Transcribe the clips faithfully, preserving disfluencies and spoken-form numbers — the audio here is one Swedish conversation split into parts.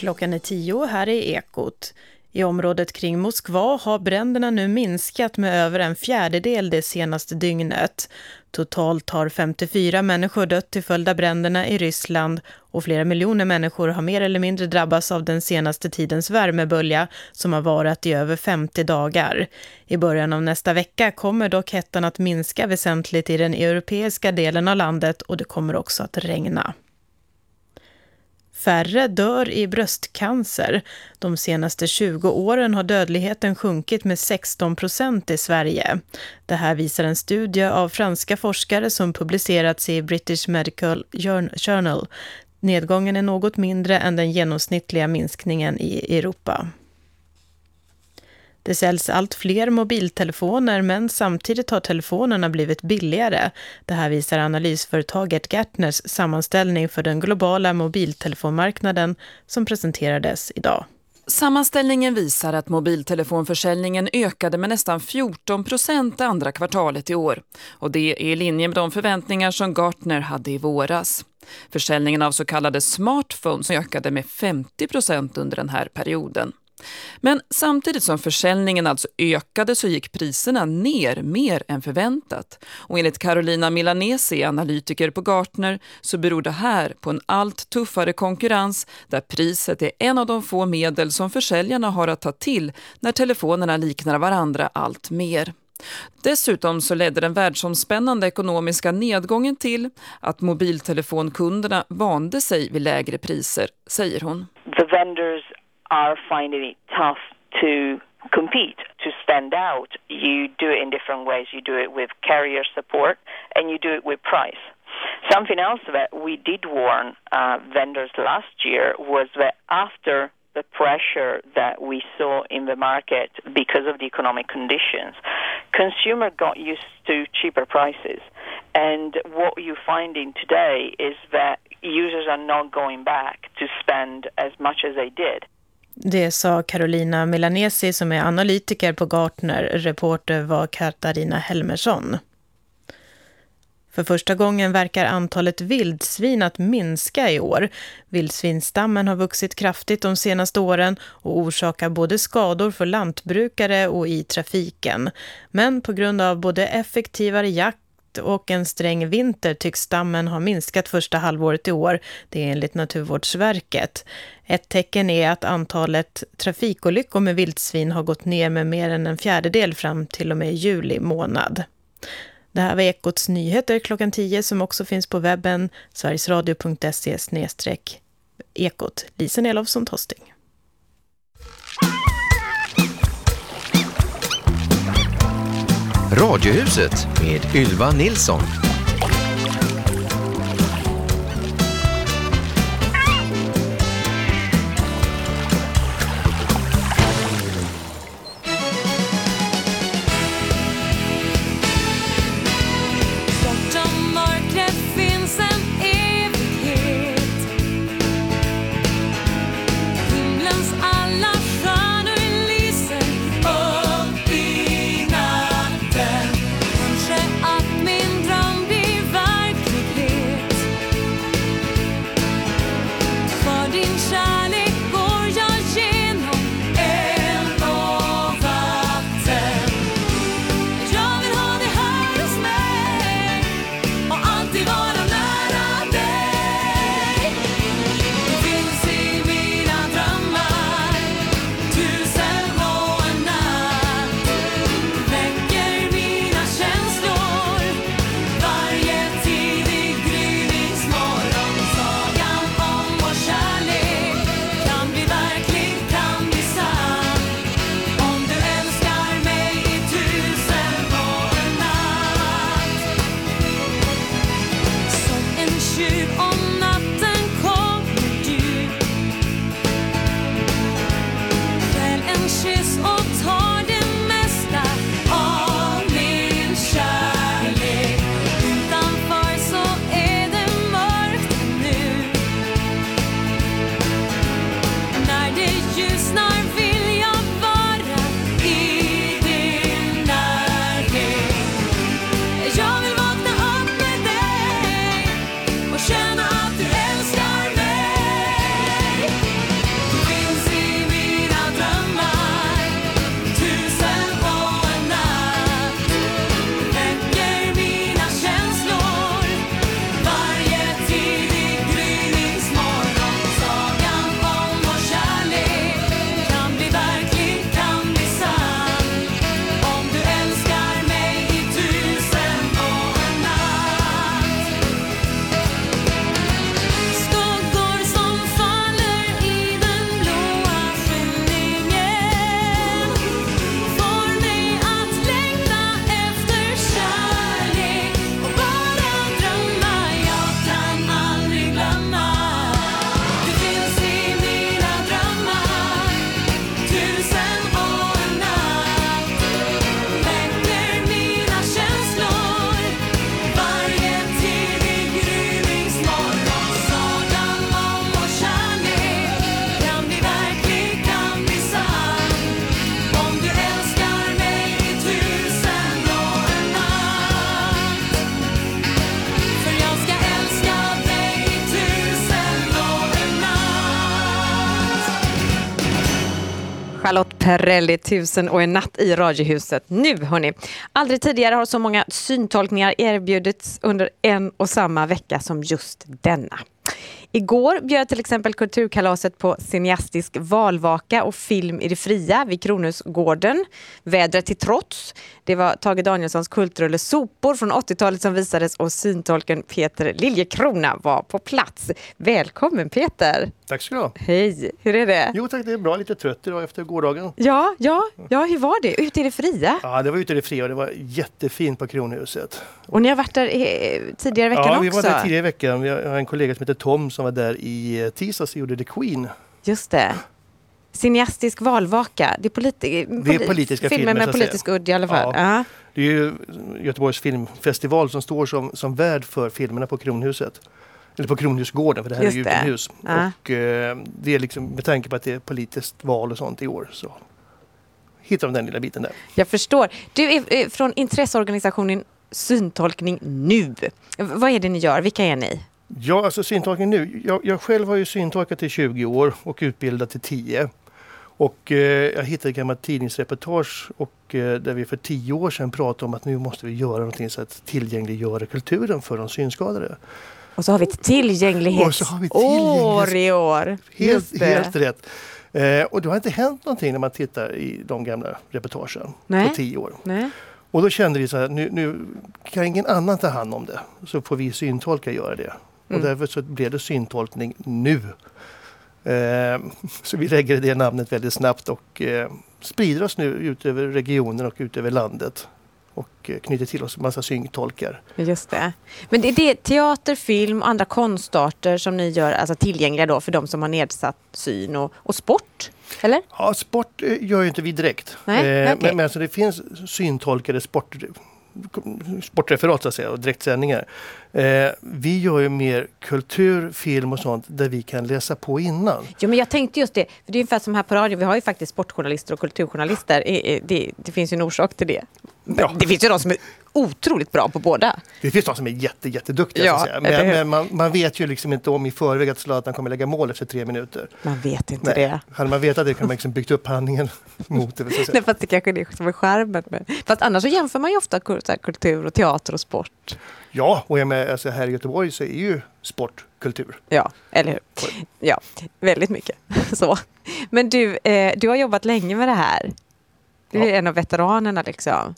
Klockan är tio här i Ekot. I området kring Moskva har bränderna nu minskat med över en fjärdedel det senaste dygnet. Totalt har femtiofyra människor dött till följd av bränderna i Ryssland och flera miljoner människor har mer eller mindre drabbats av den senaste tidens värmebölja som har varat i över femtio dagar. I början av nästa vecka kommer dock hettan att minska väsentligt i den europeiska delen av landet och det kommer också att regna. Färre dör i bröstcancer. De senaste tjugo åren har dödligheten sjunkit med sexton procent i Sverige. Det här visar en studie av franska forskare som publicerats i British Medical Journal. Nedgången är något mindre än den genomsnittliga minskningen i Europa. Det säljs allt fler mobiltelefoner men samtidigt har telefonerna blivit billigare. Det här visar analysföretaget Gartners sammanställning för den globala mobiltelefonmarknaden som presenterades idag. Sammanställningen visar att mobiltelefonförsäljningen ökade med nästan fjorton procent andra kvartalet i år. Och det är i linje med de förväntningar som Gartner hade i våras. Försäljningen av så kallade smartphones ökade med femtio procent under den här perioden. Men samtidigt som försäljningen alltså ökade så gick priserna ner mer än förväntat. Och enligt Carolina Milanesi, analytiker på Gartner, så beror det här på en allt tuffare konkurrens där priset är en av de få medel som försäljarna har att ta till när telefonerna liknar varandra allt mer. Dessutom så ledde den världsomspännande ekonomiska nedgången till att mobiltelefonkunderna vande sig vid lägre priser, säger hon. The vendors are finding it tough to compete, to stand out. You do it in different ways. You do it with carrier support and you do it with price. Something else that we did warn uh, vendors last year was that after the pressure that we saw in the market because of the economic conditions, consumer got used to cheaper prices. And what you're finding today is that users are not going back to spend as much as they did. Det sa Carolina Milanesi som är analytiker på Gartner. Reporter var Katarina Helmersson. För första gången verkar antalet vildsvin att minska i år. Vildsvinstammen har vuxit kraftigt de senaste åren och orsakar både skador för lantbrukare och i trafiken. Men på grund av både effektivare jakt och en sträng vinter tycks stammen ha minskat första halvåret i år, det är enligt Naturvårdsverket. Ett tecken är att antalet trafikolyckor med vildsvin har gått ner med mer än en fjärdedel fram till och med juli månad. Det här var Ekots nyheter klockan tio som också finns på webben sverigesradio punkt se slash ekot. Lisen Elofsson Tosting. Radiohuset med Ylva Nilsson. Dröm Charlotte Perrelli, Tusen och en natt i Radiohuset. Nu hörni, aldrig tidigare har så många syntolkningar erbjudits under en och samma vecka som just denna. Igår bjöd till exempel Kulturkalaset på cineastisk valvaka och film i det fria vid Kronhusgården. Vädret till trots. Det var Tage Danielssons kultrulle Sopor från åttiotalet som visades och syntolken Peter Liljekrona var på plats. Välkommen Peter! Tack ska du ha. Hej, hur är det? Jo tack, det är bra. Lite trött idag efter gårdagen. Ja, ja, ja, hur var det? Ute i det fria? Ja, det var ute i det fria och det var jättefint på Kronhuset. Och ni har varit där eh, tidigare i veckan också? Ja, vi var där tidigare i veckan. Vi har en kollega som heter Tom som var där i tisdags och gjorde The Queen. Just det. Cineastisk valvaka. Det är, politi- det är politiska filmer, filmer med politisk udd i alla fall. Ja. Uh-huh. Det är ju Göteborgs filmfestival som står som, som värd för filmerna på Kronhuset. Eller på Kronhusgården, för det här Just är ju det. utomhus. Ja. Och eh, det är liksom, med tanke på att det är politiskt val och sånt i år, så hittar de den lilla biten där. Jag förstår. Du är från intresseorganisationen Syntolkning Nu. Vad är det ni gör? Vilka är ni? Ja, alltså syntolkning nu. Jag, jag själv har ju syntolkat i tjugo år och utbildat till tio. Och eh, jag hittade ett gammalt tidningsreportage och, eh, där vi för tio år sedan pratade om att nu måste vi göra någonting så att tillgängliggöra kulturen för de synskadade. Och så har vi ett tillgänglighetsår i år. Helt, helt rätt. Eh, och det har inte hänt någonting när man tittar i de gamla reportagen Nej. på tio år. Nej. Och då kände vi så här, nu, nu kan ingen annan ta hand om det. Så får vi syntolka göra det. Mm. Och därför så blev det syntolkning nu. Eh, så vi lägger det namnet väldigt snabbt och eh, sprider oss nu ut över regionen och ut över landet. Och eh, knyter till oss en massa syntolkar. Just det. Men det är det teater, film och andra konstarter som ni gör alltså tillgängliga då för de som har nedsatt syn och, och sport, eller? Ja, sport eh, gör ju inte vi direkt. Nej, eh, okay. Men, men alltså det finns syntolkade sport, sportreferat så att säga och direktsändningar. Eh, vi gör ju mer kultur, film och sånt där vi kan läsa på innan. Jo, men jag tänkte just det, för det är ungefär som här på radio, vi har ju faktiskt sportjournalister och kulturjournalister. Det, det, det finns ju en orsak till det. Ja. Det finns ju de som är otroligt bra på båda. Det finns de som är jätte, jätteduktiga Ja, så att säga. Men, men man, man vet ju liksom inte om i förväg att Zlatan kommer lägga mål efter tre minuter. Man vet inte Nej. det. Hade man vetat det kan man liksom byggt upp handlingen mot det. Så att säga. Nej, fast det kanske är det som är skärmen. Men. Fast annars så jämför man ju ofta kultur och teater och sport. Ja, och jag med, alltså här i Göteborg så är ju sport kultur. Ja, eller hur? Ja, väldigt mycket. Så. Men du, eh, du har jobbat länge med det här. Du är Ja. en av veteranerna liksom.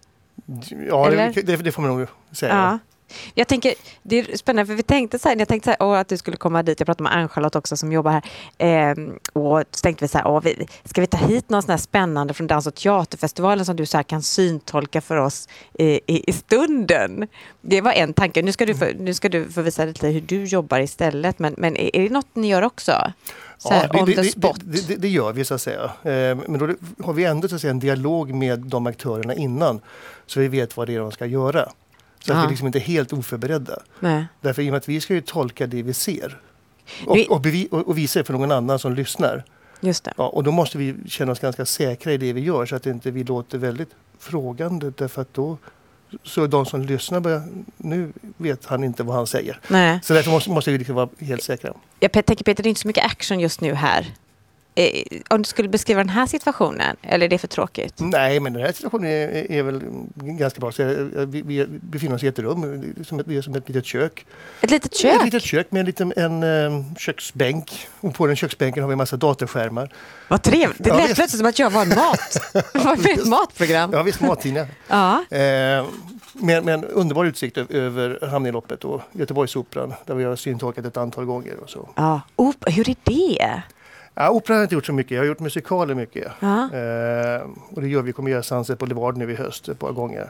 Ja, Eller? det, det, det får man nog säga. Ja. Jag tänker, det är spännande för vi tänkte så här, jag tänkte så här, åh, att du skulle komma dit, jag pratade med Ann-Charlotte också som jobbar här ehm, och så tänkte vi så här, åh, vi, ska vi ta hit någon sån här spännande från Dans- och teaterfestivalen som du så här kan syntolka för oss i, i, i stunden. Det var en tanke, nu ska du få, nu ska du få visa lite hur du jobbar istället, men, men är det något ni gör också? Så här, ja, on det, the det, spot. det, det, det gör vi så att säga. Eh, men då har vi ändå så att säga, en dialog med de aktörerna innan så vi vet vad det är de ska göra. Så att Ja. vi liksom inte är helt oförberedda. Nej. Därför i och med att vi ska ju tolka det vi ser. Och, Vi- och, bevi- och, och visa det för någon annan som lyssnar. Just det. Ja, och då måste vi känna oss ganska säkra i det vi gör så att inte vi låter väldigt frågande. Därför att då så de som lyssnar börjar, nu vet han inte vad han säger. Nej. Så därför måste, måste vi liksom vara helt säkra. Jag tänker Peter, det är inte så mycket action just nu här. Eh, om du skulle beskriva den här situationen, eller är det för tråkigt? Nej, men den här situationen är, är väl ganska bra. Så jag, vi, vi befinner oss i ett rum, det är som ett, det är som ett litet kök. Ett litet kök? Ett litet kök med en, liten, en um, köksbänk. Och på den köksbänken har vi en massa datorskärmar. Vad trevligt. Det Ja, lät visst. plötsligt som att jag var en mat. Var med ett matprogram. Ja, visst, mattidningar. Ja. Eh, med, med en underbar utsikt ö- över Hamninloppet och Göteborgsoperan där vi har syntolkat ett antal gånger. Och så. Ja. Op- hur är det? Ja, opera har jag inte gjort så mycket. Jag har gjort musikaler mycket. Ja. Eh, och det gör vi. kommer göra Sunset Boulevard nu i höst ett par gånger.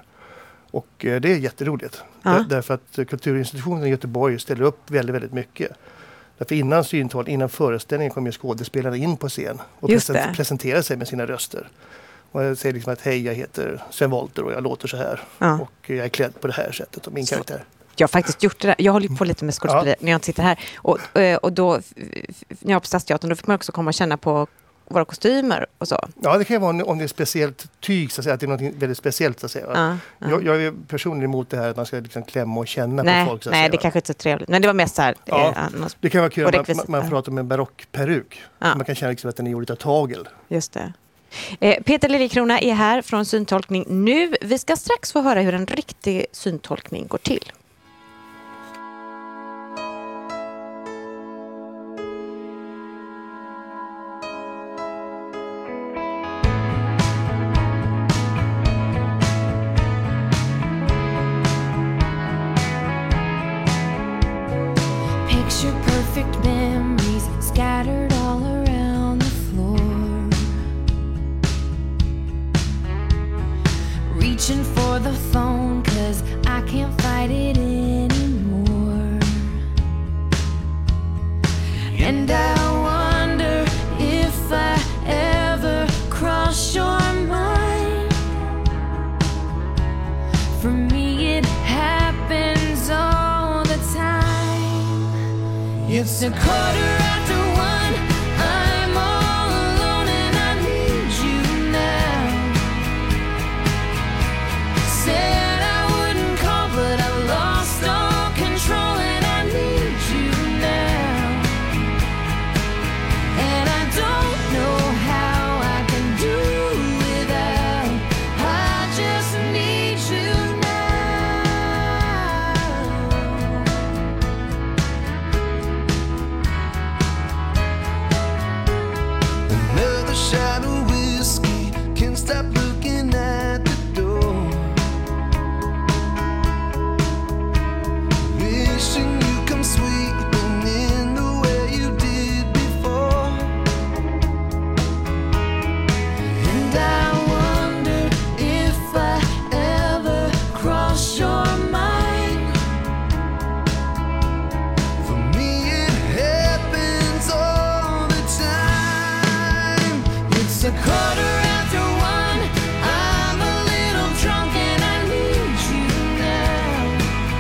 Och eh, det är jätteroligt. Ja. Där, därför att eh, kulturinstitutionen i Göteborg ställer upp väldigt, väldigt mycket. Därför innan syntolk, innan föreställningen kommer skådespelarna in på scen och Just presen- det. presenterar sig med sina röster. Och jag säger liksom att hej, jag heter Sven Wollter och jag låter så här. Ja. Och jag är klädd på det här sättet och min Så. karaktär. Jag har faktiskt gjort det där. Jag håller ju på lite med skådespeleri när jag inte sitter här. Och, eh, och då, f- f- när jag var på Stadsteatern, då fick man också komma och känna på våra kostymer och så. Ja, det kan ju vara om det är speciellt tyg, så att, säga, att det är något väldigt speciellt. Så att säga. Ja, ja. Jag, jag är personligen emot det här att man ska liksom klämma och känna Nej, på folk. Så att nej säga. det kanske inte är så trevligt. Men det var mest så här. Ja. Eh, annars, Det kan vara kul och att man, rekvisit, man ja. pratar om en barockperuk. Ja. Man kan känna liksom att den är gjord av tagel. just det. Eh, Peter Liljekrona är här från Syntolkning nu. Vi ska strax få höra hur en riktig syntolkning går till. Picture perfect memories scattered all around the floor. Reaching for the phone 'cause I can't fight it anymore. And I wonder if I ever cross your mind. For me it happens all the time. It's a quarter after one, I'm all alone and I need you now. Said I wouldn't call but I lost all control and I need you now. And I don't know how I can do without, I just need you Another shot of whiskey, can't stop looking at the door. Wishing you come sweeping in the way you did before. And I wonder if I ever cross your mind. For me it happens all the time. It's a quarter after one, I'm a little drunk and I need you now.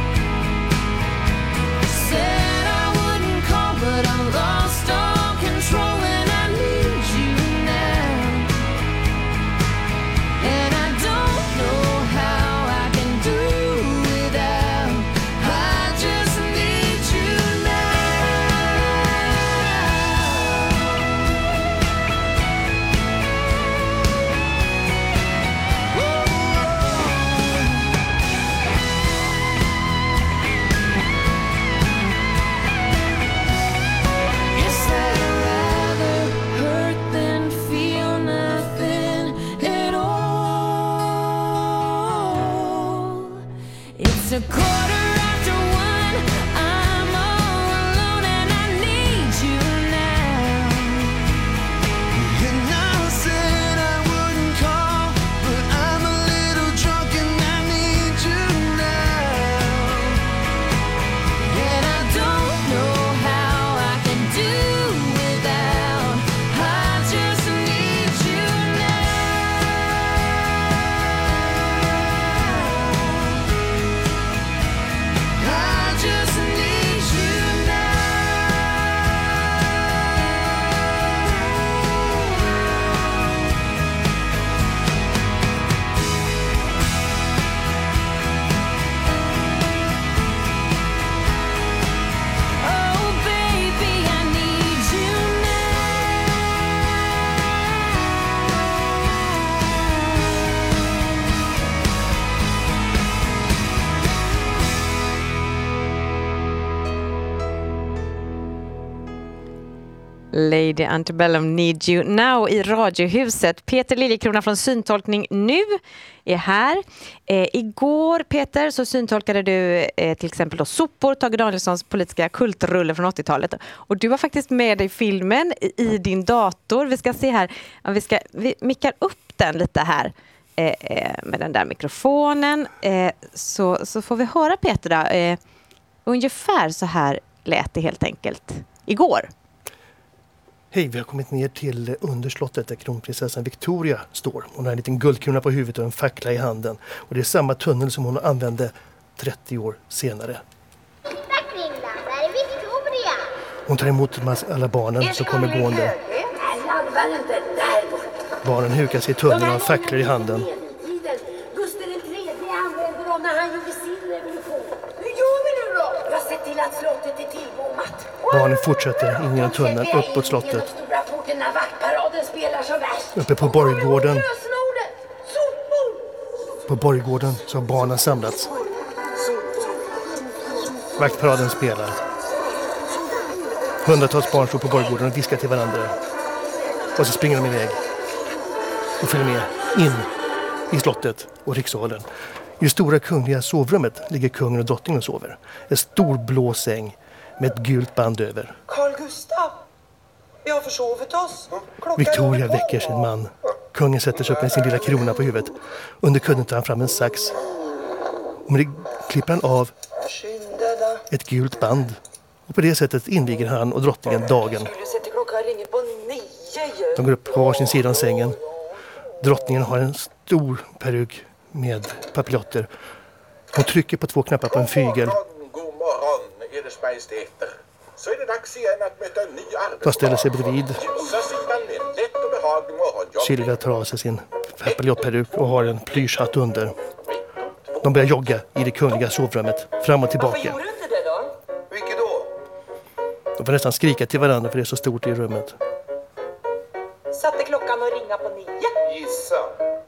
Said I wouldn't call but I lost all control and I need you now. And I don't know how I can do without, I just need you now. Guess I'd rather hurt than feel nothing at all. It's a quarter after one, I'm all alone and I need you now. And I said I wouldn't call, but I'm a little drunk and I need you now. And I don't know how I can do without, I just need you now. I just need you now. Oh baby, I need you Lady Antebellum Need You Now i Radiohuset. Peter Liljekrona från Syntolkning nu är här. Eh, igår, Peter, så syntolkade du eh, till exempel då Sopor, Tage Danielssons politiska kultrulle från åttiotalet. Och du var faktiskt med i filmen i, i din dator. Vi ska se här, ja, vi, ska, vi mickar upp den lite här eh, eh, med den där mikrofonen. Eh, så, så får vi höra Peter då. Eh, ungefär så här lät det helt enkelt igår. Hej, vi har kommit ner till underslottet där kronprinsessan Victoria står. Hon har en liten guldkrona på huvudet och en fackla i handen. Och det är samma tunnel som hon använde trettio år senare. Titta Kringlan, där är Victoria! Hon tar emot alla barnen som kommer gående. Barnen hukar sig i tunneln och har facklor i handen. Gustav den tredje använde dem när han gjorde sin revolution. Hur gör vi nu då? Jag ser till att slottet är tillbommat. Barnen fortsätter in genom tunneln upp mot slottet. Stora porten när vaktparaden Vaktparaden spelar som värst. Uppe på Borggården. Lösenordet! Sopor! På Borggården så har barnen samlats. Vaktparaden spelar. Hundratals barn står på Borggården och viskar till varandra. Och så springer de iväg. Och följer med in i slottet och rikssalen. I det stora kungliga sovrummet ligger kungen och drottningen och sover. En stor blå säng med ett gult band över. Carl Gustav, vi har försovit oss. Klockan Victoria är två. väcker sin man. Kungen sätter sig upp med sin lilla krona på huvudet. Under kudden tar han fram en sax. Och med det klipper han av Skynda ett gult band. Och på det sättet inviger han och drottningen dagen. Skulle se till klockan ringer på nio ju. De går upp på varsin sida om sängen. Drottningen har en stor peruk med papiljotter. Hon trycker på två knappar på en fygel. God morgon, eders majestäter. Så är det dags igen att möta en ny arbetsdag. De ställer sig bredvid. Ljusa sidan med en lätt och behaglig morgonjobb. Silvia tar av sig sin papiljottperuk och har en plyschhatt under. De börjar jogga i det kungliga sovrummet. Fram och Varför tillbaka. gjorde du inte det då? Vilket då? De får nästan skrika till varandra för det är så stort i rummet. Satte klockan och ringa på nio. Gissa.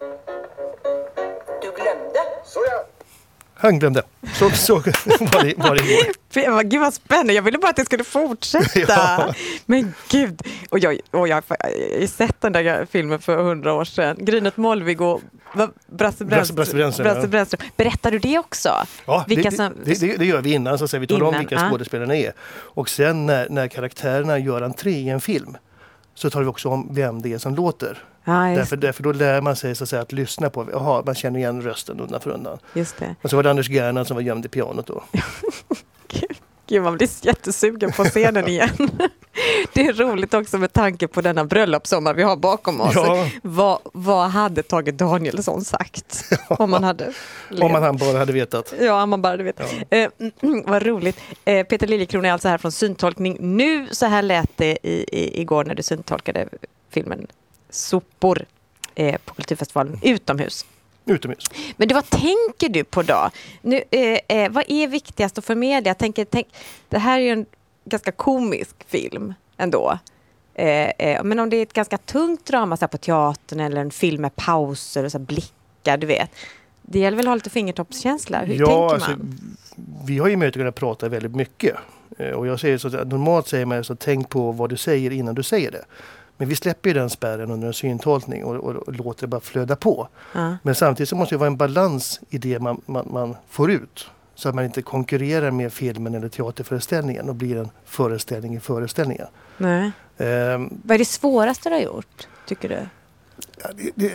Du glömde. Så ja. Han glömde. Så, så var det, var det igår. Gud vad spännande, jag ville bara att det skulle fortsätta. Ja. Men gud, och jag, och jag har ju sett den där filmen för hundra år sedan. Grynet Molvig och vad- Brasse Brasse- Brasse Brännström, Brasse ja. Brännström. Berättar du det också? Ja, Vilka det, som- det, det, det gör vi innan, så att säga. Vi talar om Innan, vilka ja. skådespelarna är. Och sen när, när karaktärerna gör entré i en film så tar vi också om vem det är som låter. Ja, just, Därför, därför då lär man sig så att, säga, att lyssna på, jaha, man känner igen rösten undan för undan. just det. Och så var det Anders Gernand som var gömd i pianot då. Gud, man blir jättesugen på scenen igen. Det är roligt också med tanke på denna bröllopssommar vi har bakom oss. Ja. Vad, vad hade Tage Danielsson sagt om man hade Om man han bara hade vetat. Ja, man bara vet. Ja. Eh, vad roligt. Eh, Peter Liljekrona är alltså här från Syntolkning. Nu, så här lät det i, i, igår när du syntolkade filmen Sopor eh, på Kulturfestivalen utomhus. Utomhus. Men du, vad tänker du på då? Nu, eh, eh, vad är viktigast att förmedla? Jag tänker, tänk, det här är ju en ganska komisk film ändå. Eh, eh, men om det är ett ganska tungt drama så här på teatern eller en film med pauser och så här blickar, du vet. Det gäller väl att ha lite fingertoppskänsla. Hur Ja, tänker alltså, man? vi har ju möjlighet att kunna prata väldigt mycket. Eh, Och jag säger så att normalt säger man så tänk på vad du säger innan du säger det. Men vi släpper ju den spärren under en syntolkning och, och, och låter det bara flöda på. Ja. Men samtidigt så måste det vara en balans i det man, man, man får ut. Så att man inte konkurrerar med filmen eller teaterföreställningen och blir en föreställning i föreställningen. Nej. Ehm, Vad är det svåraste du har gjort, tycker du? ja, det,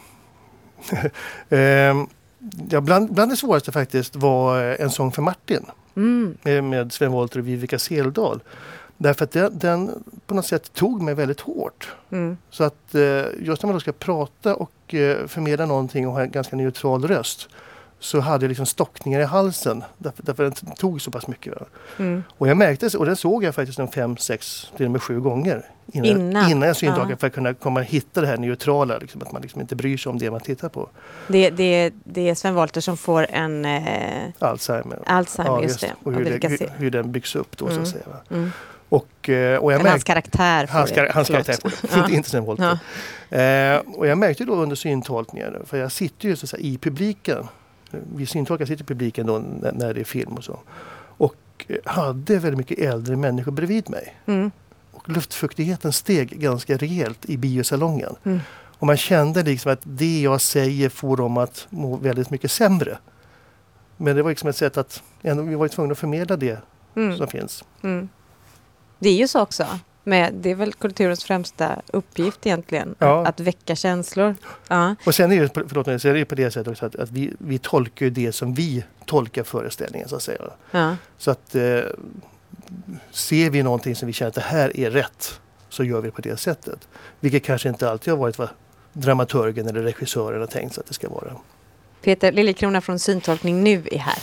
det, Ehm, ja, bland, bland det svåraste faktiskt var En sång för Martin. Mm. Med, med Sven Wollter och Vivica Seldal. Därför att den, den på något sätt tog mig väldigt hårt. Mm. Så att eh, just när man då ska prata och eh, förmedla någonting och ha en ganska neutral röst så hade jag liksom stockningar i halsen. Därför, därför den t- tog så pass mycket. Va? Mm. Och jag märkte, och den såg jag faktiskt en fem, sex, till och med sju gånger. Innan, Innan? innan jag syntolkade Ja. för att kunna komma och hitta det här neutrala. Liksom, att man liksom inte bryr sig om det man tittar på. Det, det, det är Sven Wollter som får en eh, Alzheimer. Alzheimer, just det. Och Och hur, Vivica det, Se- hur, hur den byggs upp då så Mm. att säga. Va? Mm. Och, eh, och jag Men hans märkte, karaktär får hans, det. kar- hans Förlåt. karaktär får det. Ja. Inte, inte Sven Wollter. Eh, och jag märkte då under syntolkningar, för jag sitter ju så att säga, i publiken. Vi syntolkare sitter i publiken då när, när det är film och så. Och eh, hade väldigt mycket äldre människor bredvid mig. Mm. Och luftfuktigheten steg ganska rejält i biosalongen. Mm. Och man kände liksom att det jag säger får dem att må väldigt mycket sämre. Men det var liksom ett sätt att ändå, vi var tvungna att förmedla det Mm. som finns. Mm. Det är ju så också. Men det är väl kulturens främsta uppgift egentligen. Ja. Att, att väcka känslor. Ja. Och sen är det, förlåt mig, så är det på det sättet också att, att vi, vi tolkar ju det som vi tolkar föreställningen så att säga. Ja. Så att eh, ser vi någonting som vi känner att det här är rätt så gör vi på det sättet. Vilket kanske inte alltid har varit vad dramaturgen eller regissören har tänkt sig att det ska vara. Peter Liljekrona från Syntolkning nu är här.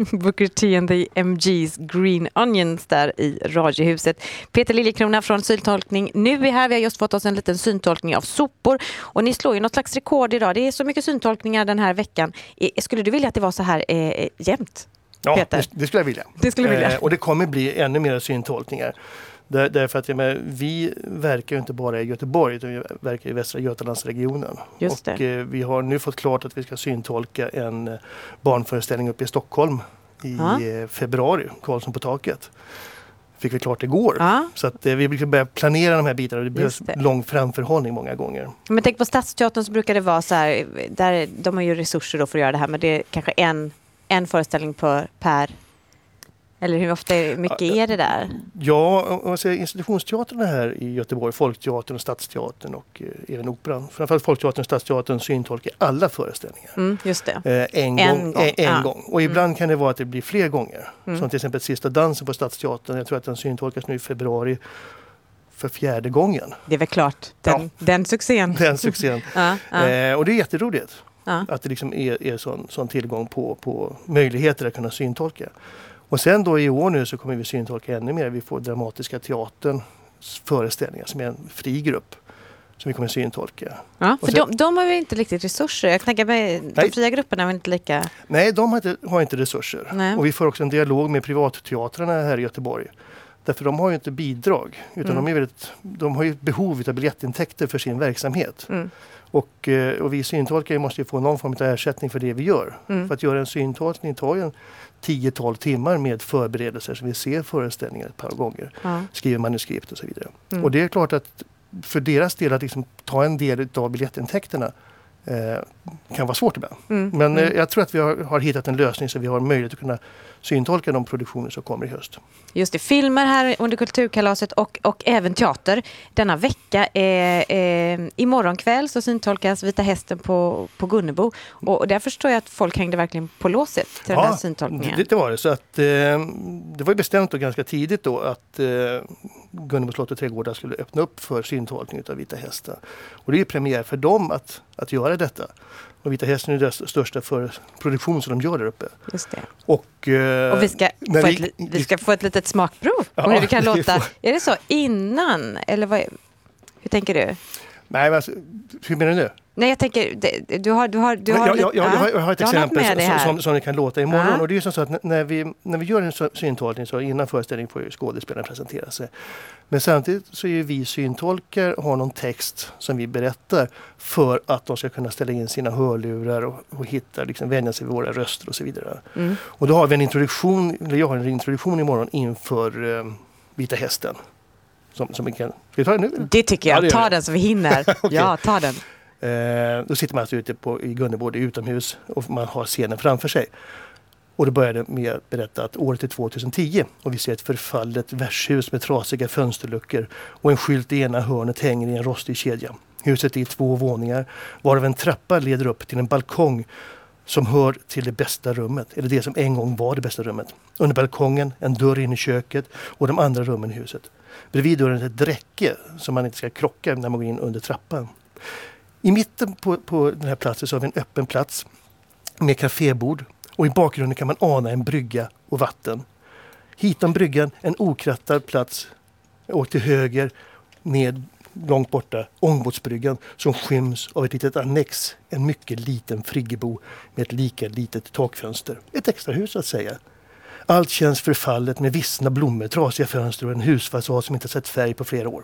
Booker T and the M G's Green Onions där i Radiohuset. Peter Liljekrona från Syntolkning. Nu är här, vi har just fått oss en liten syntolkning av sopor. Och ni slår ju något slags rekord idag. Det är så mycket syntolkningar den här veckan. Skulle du vilja att det var så här eh, jämnt? Ja, Peter? det, det skulle jag vilja. Det skulle jag vilja. Eh, och det kommer bli ännu mer syntolkningar. Där, därför att ja, men, vi verkar ju inte bara i Göteborg utan vi verkar i Västra Götalandsregionen. Just det. Och eh, vi har nu fått klart att vi ska syntolka en eh, barnföreställning uppe i Stockholm i Ja. eh, februari, Karlsson på taket. Fick vi klart igår. Ja. Så att eh, vi brukar börja planera de här bitarna och det behövs Just det. lång framförhållning många gånger. Men tänk på Stadsteatern så brukar det vara så här, där, de har ju resurser då för att göra det här, men det är kanske en, en föreställning per, per eller hur ofta är, mycket är det där? Ja, och jag säger institutionsteatrarna här i Göteborg, Folkteatern och Stadsteatern och eh, även Operan. Framförallt Folkteatern och Stadsteatern syntolkar alla föreställningar. Mm, just det. Eh, en, En gång. gång, En, en ja. gång. Och ibland Mm. kan det vara att det blir fler gånger. Mm. Som till exempel Sista dansen på Stadsteatern. Jag tror att den syntolkas nu i februari för fjärde gången. Det är väl klart. Den, Ja. den succén. Den succén. ja, ja. Eh, och det är jätteroligt. Ja. Att det liksom är, är sån, sån tillgång på, på möjligheter att kunna syntolka. Och sen då i år nu så kommer vi syntolka ännu mer. Vi får Dramatiska teaterns föreställningar som är en fri grupp som vi kommer syntolka. Ja, Och för sen- de, de har väl inte riktigt resurser? Jag tänker mig, de Nej. fria grupperna är väl inte lika... Nej, de har inte, har inte resurser. Nej. Och vi får också en dialog med privatteatrarna här i Göteborg. Därför de har ju inte bidrag. Utan Mm. de, är väldigt, de har ju ett behov av biljettintäkter för sin verksamhet. Mm. Och, eh, och vi syntolkare måste ju få någon form av ersättning för det vi gör. Mm. För att göra en syntolkning tar ju en tio till tolv timmar med förberedelser. Så vi ser föreställningar ett par gånger. Ja. Skriver manuskript och så vidare. Mm. Och det är klart att för deras del att liksom ta en del av biljettintäkterna eh, kan vara svårt ibland. Mm. Men eh, Mm. jag tror att vi har, har hittat en lösning så vi har möjlighet att kunna syntolka de produktioner som kommer i höst. Just det, filmer här under Kulturkalaset och, och även teater. Denna vecka, eh, eh, imorgon kväll så syntolkas Vita hästen på, på Gunnebo. Och, och där förstår jag att folk hängde verkligen på låset till den här syntolkningen. det, det var det. Så att, eh, det var ju bestämt då ganska tidigt då att eh, Gunnebo slott och trädgårdar skulle öppna upp för syntolkning av Vita hästen. Och det är ju premiär för dem att, att göra detta. Och Vita hästen är deras största för produktion som de gör där uppe. Just det. Och, eh, Och vi ska, när få vi- ett, li- vi ska få ett litet smakprov. Ja, om hur det kan vi låta. får- Är det så innan? Eller vad, hur tänker du? Nej, men alltså, hur menar du nu? Nej, jag tänker, det- du har, du har, du har, jag, jag, lite- jag, jag, har, ja, jag har ett du något exempel med som, det här. som, som det kan låta imorgon. Ja. Och det är ju som så att n- när vi, när vi gör en så- syntolkning så innan föreställningen får ju skådespelaren presentera sig. Men samtidigt så är ju vi syntolkar har någon text som vi berättar för att de ska kunna ställa in sina hörlurar och, och hitta, liksom vänja sig vid våra röster och så vidare. Mm. Och då har vi en introduktion, eller jag har en introduktion imorgon inför eh, Vita hästen. Som, som vi kan, ska vi ta den nu? Det tycker Ja, jag. det gör Ta vi. den så vi hinner. Okej. Ja, ta den. Eh, då sitter man alltså ute på, i Gunnebo, det är utomhus och man har scenen framför sig. Och då började med att berätta att året är tjugohundratio och vi ser ett förfallet värdshus med trasiga fönsterluckor och en skylt i ena hörnet hänger i en rostig kedja. Huset är i två våningar varav en trappa leder upp till en balkong som hör till det bästa rummet, eller det som en gång var det bästa rummet. Under balkongen en dörr in i köket och de andra rummen i huset. Bredvid dörren ett räcke som man inte ska krocka när man går in under trappan. I mitten på, på den här platsen så har vi en öppen plats med kafébord och i bakgrunden kan man ana en brygga och vatten. Hitom bryggan en okrattad plats och till höger med långt borta ångbåtsbryggan som skyms av ett litet annex, en mycket liten friggebo med ett lika litet takfönster. Ett extra hus så att säga. Allt känns förfallet med vissna blommor, trasiga fönster och en husfasad som inte sett färg på flera år.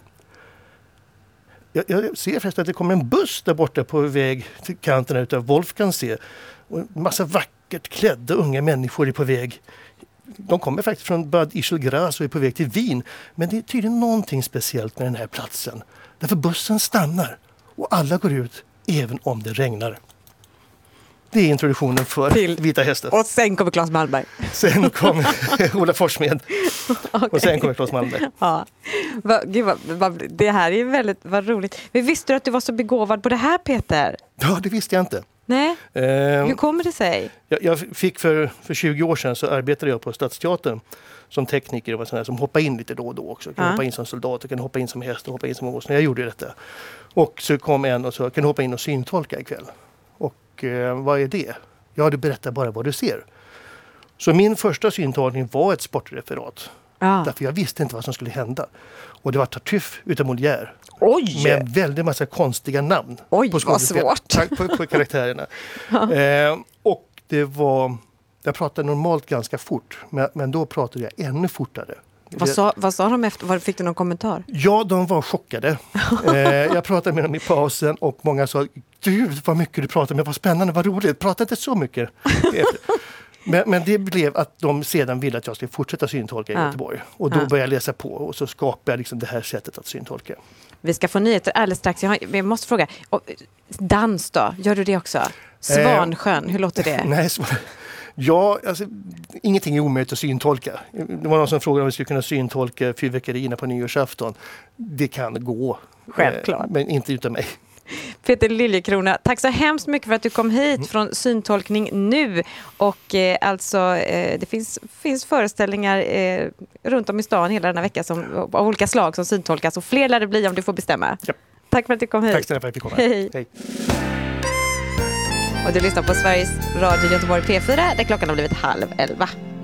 Jag, jag ser förresten att det kommer en buss där borta på väg till kanten utav Wolfgangsee. Och en massa vackert klädda unga människor är på väg. De kommer faktiskt från Bad Ischelgras och är på väg till Wien. Men det är tydligen någonting speciellt med den här platsen. Därför bussen stannar och alla går ut även om det regnar. Det är introduktionen för Till- Vita hästen. Och sen kommer Claes Malmberg. Sen kommer Ola Forssmed och sen kommer Claes Malmberg. Ja. Va, gud, vad, vad, det här är väldigt vad roligt. Men visste du att du var så begåvad på det här, Peter? Ja, det visste jag inte. Nej, Eh, hur kommer det sig? Jag, jag fick för, för tjugo år sedan så arbetade jag på Stadsteatern som tekniker och var sån här som hoppade in lite då och då också. Kan Ja. hoppa in som soldat, kan hoppa in som häst och hoppa in som åsna. Jag gjorde detta. Och så kom en och sa, kan du hoppa in och syntolka ikväll? Och eh, vad är det? Ja, du berättar bara vad du ser. Så min första syntolkning var ett sportreferat. Ja. Därför jag visste inte vad som skulle hända. Och det var Tartuffe utav Molière. Oj! Med en väldigt massa konstiga namn. Oj, på vad svårt. På, på, på karaktärerna. eh, och det var... Jag pratade normalt ganska fort. Men, men då pratade jag ännu fortare. Vad sa, vad sa de efter? Fick du någon kommentar? Ja, de var chockade. eh, jag pratade med dem i pausen och många sa, gud vad mycket du pratar med, vad spännande, vad roligt. Prata inte så mycket. men, men det blev att de sedan ville att jag skulle fortsätta syntolka i Ja. Göteborg. Och då Ja. började jag läsa på och så skapade jag liksom det här sättet att syntolka. Vi ska få nyheter alldeles strax. Jag, har, jag måste fråga, och, dans då? Gör du det också? Svansjön, hur låter det? Nej, sv- ja, alltså, ingenting är omöjligt att syntolka. Det var någon som frågade om vi skulle kunna syntolka fyrverkerierna på nyårsafton. Det kan gå. Självklart. Eh, men inte utan mig. Peter Liljekrona, tack så hemskt mycket för att du kom hit från Syntolkning nu. Och eh, alltså, eh, det finns, finns föreställningar eh, runt om i stan hela den här veckan som, av olika slag som syntolkas. Och fler lär det bli om du får bestämma. Ja. Tack för att du kom hit. Tack snälla för att vi kom. Hej. Hej. Och du lyssnar på Sveriges Radio Göteborg P fyra där klockan har blivit halv elva.